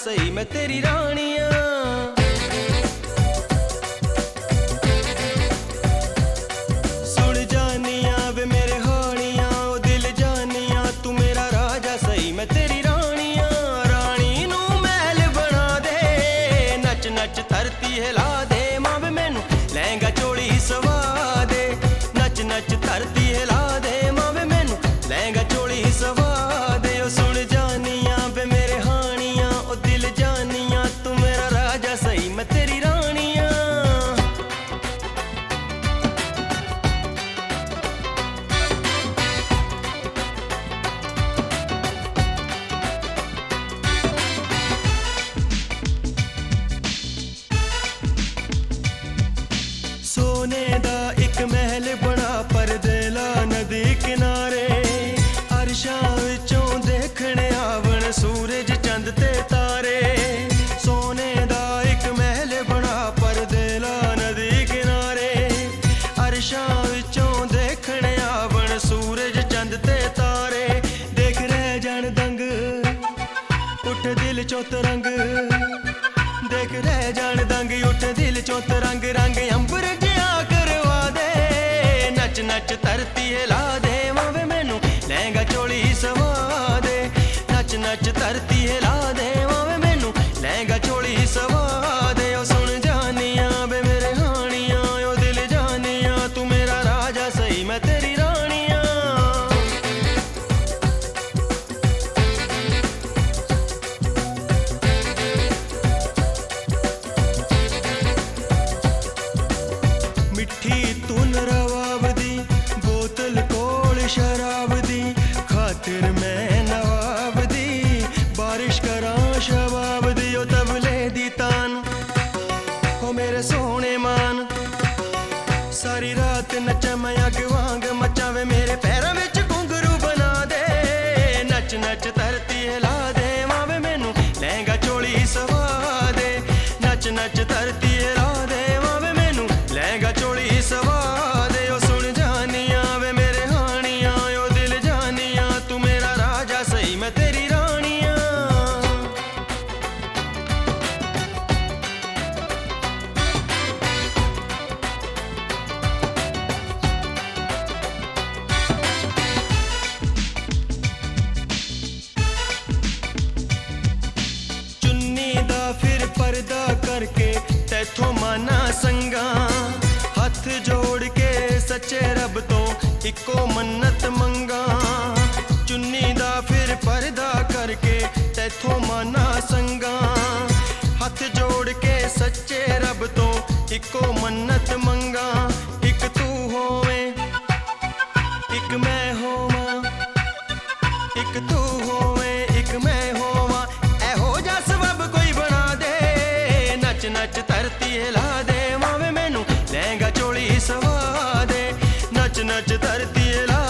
सही मैं तेरी रानिया। सुन जानिया वे मेरे हानिया, ओ दिल जानिया तू मेरा राजा सही मैं तेरी रानिया। रानी नू महल बना दे, नच नच धरती हिला दे, मां वे मैनू लहंगा चोली सवा दे। नच नच धरती हिला दे, मां वे मैनू लहंगा चोली सवा दे। ओ सुन जानिया वे मेरे हानिया, ओ दिल जानिया तू मेरा राजा सही मैं तेरी रानिया। सोने दा एक महल बना परदे ला नदी किनारे, अरशां विचों देखने आवन सूरज चंद ते तारे। सोने दा एक महल बना परदे ला नदी किनारे, अरशां विचों देखने आवन सूरज चंद ते तारे। देख रह जान दंग उठ दिल चों तरंग, देख रह जान दंग उठ दिल चों तरंग। रंग अंबर जिया करवा दे, नच नच धरती हिला दे, मां वे मैनू लहंगा चोली सवा दे। नच नच धरती हिला दे, मां वे मैनू लहंगा चोली सवा दे। ओ सुन जानिया वे मेरे हानिया, ओ दिल जानिया तू मेरा राजा सही मैं तेरी रानिया। मिठी धुन रवाब दी, बोतल कोल शराब दी, खातिर मैं नवाब दी, बारिश करां शबाब दी। ओ तबले दी तान हो मेरे सोने मान, सारी रात नचा मैं अग वांग मचा वे मेरे पैरां विच घुंघरू बना दे। नच नच धरती हिला दे, मां वे मैनू लहंगा चोली सवा दे। नच नच धरती हिला दे, मां वे मैनू लहंगा चोली सवा दे। ओ सुन जानिया वे मेरे हानिया, ओ दिल जानिया तू मेरा राजा सही मैं तेरी रानिया। चुन्नी दा फिर पर्दा करके तैथों माना संगा, हथ जोड़ के सच्चे रब तो इको मन्नत मंगा। चुन्नी दा फिर पर्दा करके तैथों माना संगा, हथ जोड़ के सच्चे रब तो इको मन्नत मंगा। एक तू होवे एक मैं होवां, एक तू होवे एक मैं होवां, ऐहो जा सबब कोई बना दे। नच नच धरती हिला दे, मां वे मैनू लहंगा चोली सवा दे। नच नच धरती हिला